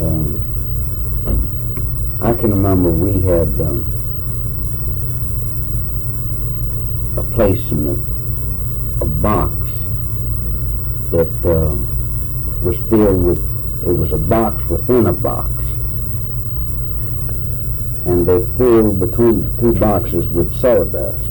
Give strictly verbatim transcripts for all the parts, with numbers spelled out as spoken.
um, I can remember we had um, a place in the, a box that uh, was filled with, it was a box within a box. And they filled between the two boxes with sawdust.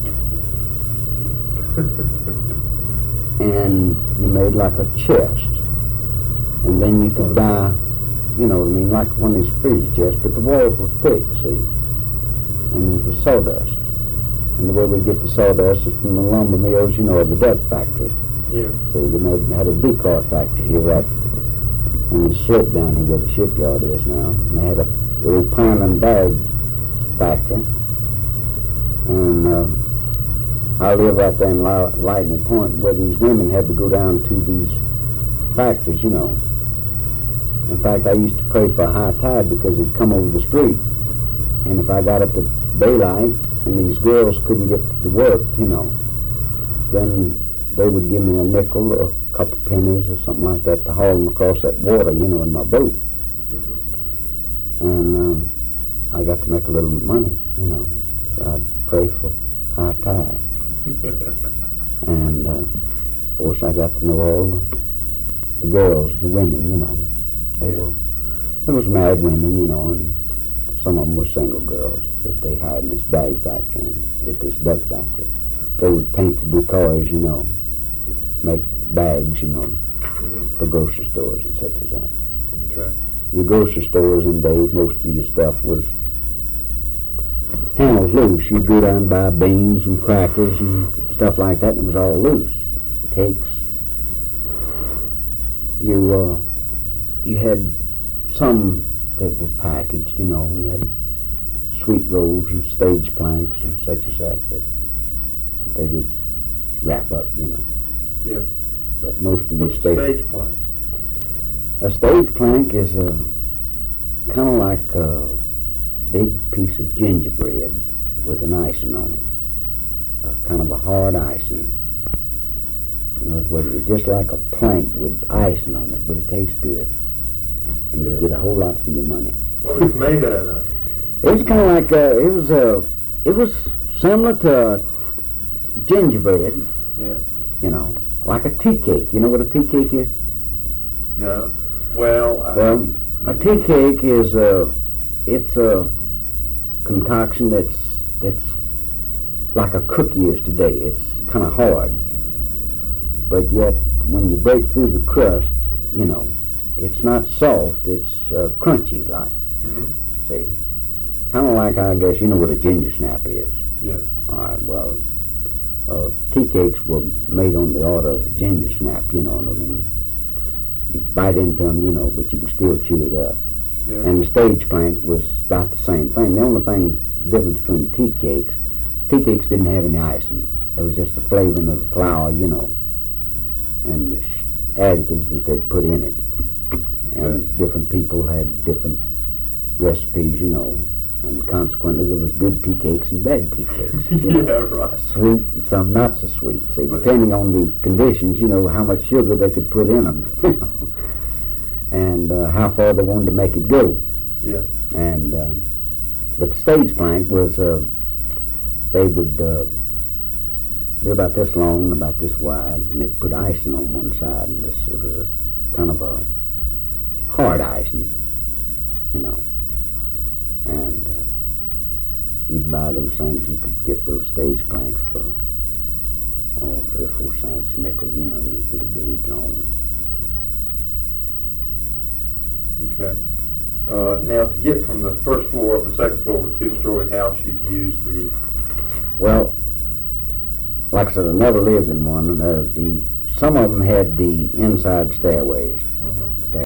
And you made like a chest. And then you could buy, you know what I mean, like one of these freezer chests, but the walls were thick, see? And it was sawdust. And the way we get the sawdust is from the lumber mills, you know, of the duck factory. Yeah. See, they made, had a decoy factory here right on the slope down here where the shipyard is now. And they had a little pine and bag factory. And uh, I live right there in Lightning Point where these women had to go down to these factories, you know. In fact, I used to pray for a high tide because it'd come over the street. And if I got up at daylight and these girls couldn't get to work, you know, then they would give me a nickel or a couple pennies or something like that to haul them across that water, you know, in my boat. Mm-hmm. And um, I got to make a little money, you know, so I'd pray for high tide. And, uh, of course, I got to know all the, the girls, the women, you know. They were, it was married women, you know, and some of them were single girls that they hired in this bag factory and at this duck factory. They would paint the decoys, you know, make bags, you know, mm-hmm. for grocery stores and such as that. Okay. Your grocery stores in days, most of your stuff was handles loose. You'd go down and buy beans and crackers and stuff like that, and it was all loose. Cakes. You, uh, you had some that were packaged, you know. We had sweet rolls and stage planks and such as that that they would wrap up, you know. Yeah. But most of your What's stage... stage plank? A stage plank is a kind of like a big piece of gingerbread with an icing on it. A kind of a hard icing. In other words, it's just like a plank with icing on it, but it tastes good. And Yeah. you get a whole lot for your money. What was it made out of? It was kind of like, uh, it was uh, it was similar to gingerbread, Yeah. you know, like a tea cake. You know what a tea cake is? No. Well, I, Well, a tea cake is a, it's a concoction that's that's like a cookie is today. It's kind of hard, but yet when you break through the crust, you know, it's not soft. It's uh, crunchy like. Mm-hmm. See, kind of like, I guess you know what a ginger snap is. Yeah. All right. Well, uh, tea cakes were made on the order of a ginger snap. You know what I mean? You bite into them, you know, but you can still chew it up. Yeah. And the stage plank was about the same thing. The only thing, difference between tea cakes, tea cakes didn't have any icing. It was just the flavoring of the flour, you know, and the sh- additives that they'd put in it. And Okay. different people had different recipes, you know, and consequently there was good tea cakes and bad tea cakes. You Yeah, know, right. Sweet and some not so sweet. See, depending on the conditions, you know, how much sugar they could put in them, you know, and uh, how far they wanted to make it go. Yeah. And uh, but the stage plank was, uh, they would uh, be about this long and about this wide, and they'd put icing on one side, and this, it was a kind of a hard icing, you know. And uh, you'd buy those things, you could get those stage planks for, oh, three or four cents, nickels, you know, and you'd get a big long one. Okay. Uh, now, to get from the first floor up the second floor of a two-story house, you'd use the... Well, like I said, I never lived in one. Uh, the some of them had the inside stairways.